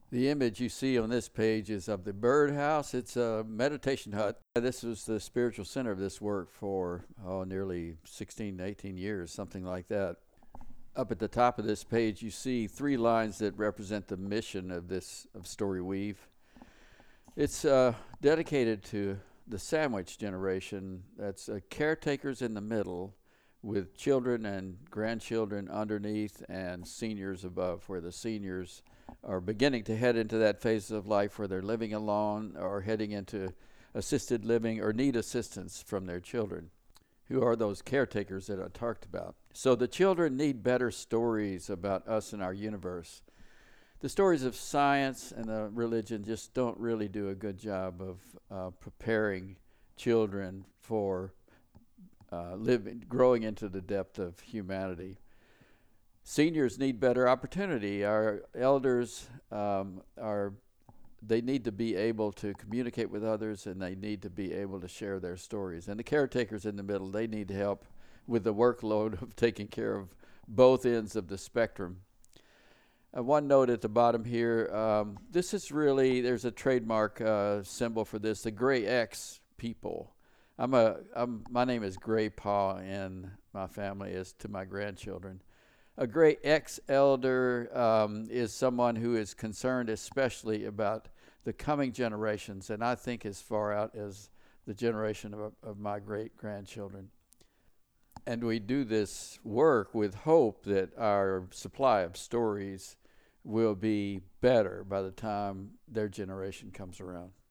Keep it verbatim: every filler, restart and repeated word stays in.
The image you see on this page is of the birdhouse. It's a meditation hut. This was the spiritual center of this work for oh, nearly sixteen, eighteen years, something like that. Up at the top of this page, you see three lines that represent the mission of this of Story Weave. It's uh, dedicated to the sandwich generation. That's uh, caretakers in the middle, with children and grandchildren underneath and seniors above, where the seniors are beginning to head into that phase of life where they're living alone or heading into assisted living or need assistance from their children, who are those caretakers that I talked about. So the children need better stories about us and our universe. The stories of science and the religion just don't really do a good job of uh, preparing children for uh, living, growing into the depth of humanity. Seniors need better opportunity. Our elders um, are, they need to be able to communicate with others, and they need to be able to share their stories. And the caretakers in the middle, they need help with the workload of taking care of both ends of the spectrum. Uh, one note at the bottom here, um, this is really, there's a trademark uh, symbol for this, the Gray X people. I'm a, I'm, my name is Gray Paw in my family as to my grandchildren. A Gray X elder um, is someone who is concerned especially about the coming generations, and I think as far out as the generation of, of my great-grandchildren. And we do this work with hope that our supply of stories will be better by the time their generation comes around.